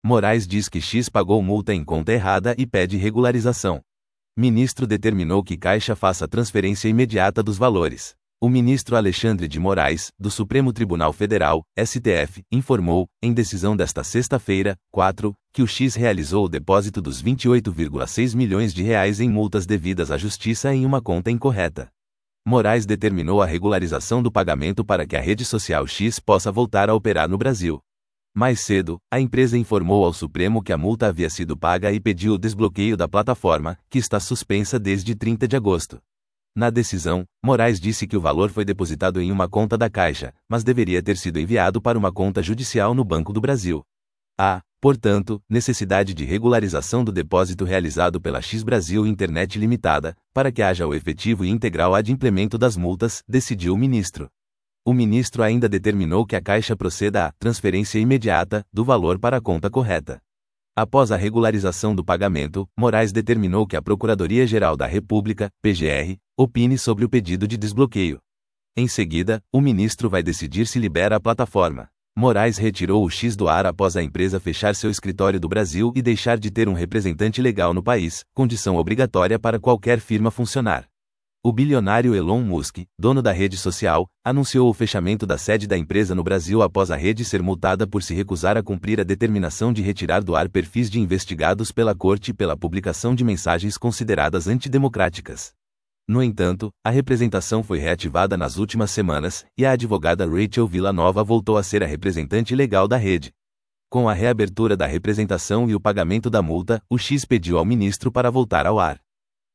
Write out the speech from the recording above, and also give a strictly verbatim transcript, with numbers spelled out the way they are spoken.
Moraes diz que X pagou multa em conta errada e pede regularização. Ministro determinou que Caixa faça transferência imediata dos valores. O ministro Alexandre de Moraes, do Supremo Tribunal Federal, S T F, informou, em decisão desta sexta-feira, quatro, que o X realizou o depósito dos vinte e oito vírgula seis milhões de reais em multas devidas à Justiça em uma conta incorreta. Moraes determinou a regularização do pagamento para que a rede social X possa voltar a operar no Brasil. Mais cedo, a empresa informou ao Supremo que a multa havia sido paga e pediu o desbloqueio da plataforma, que está suspensa desde trinta de agosto. Na decisão, Moraes disse que o valor foi depositado em uma conta da Caixa, mas deveria ter sido enviado para uma conta judicial no Banco do Brasil. Há, portanto, necessidade de regularização do depósito realizado pela X Brasil Internet Limitada, para que haja o efetivo e integral adimplemento das multas, decidiu o ministro. O ministro ainda determinou que a Caixa proceda à transferência imediata do valor para a conta correta. Após a regularização do pagamento, Moraes determinou que a Procuradoria-Geral da República, P G R, opine sobre o pedido de desbloqueio. Em seguida, o ministro vai decidir se libera a plataforma. Moraes retirou o X do ar após a empresa fechar seu escritório do Brasil e deixar de ter um representante legal no país, condição obrigatória para qualquer firma funcionar. O bilionário Elon Musk, dono da rede social, anunciou o fechamento da sede da empresa no Brasil após a rede ser multada por se recusar a cumprir a determinação de retirar do ar perfis de investigados pela corte pela publicação de mensagens consideradas antidemocráticas. No entanto, a representação foi reativada nas últimas semanas, e a advogada Rachel Villanova voltou a ser a representante legal da rede. Com a reabertura da representação e o pagamento da multa, o X pediu ao ministro para voltar ao ar.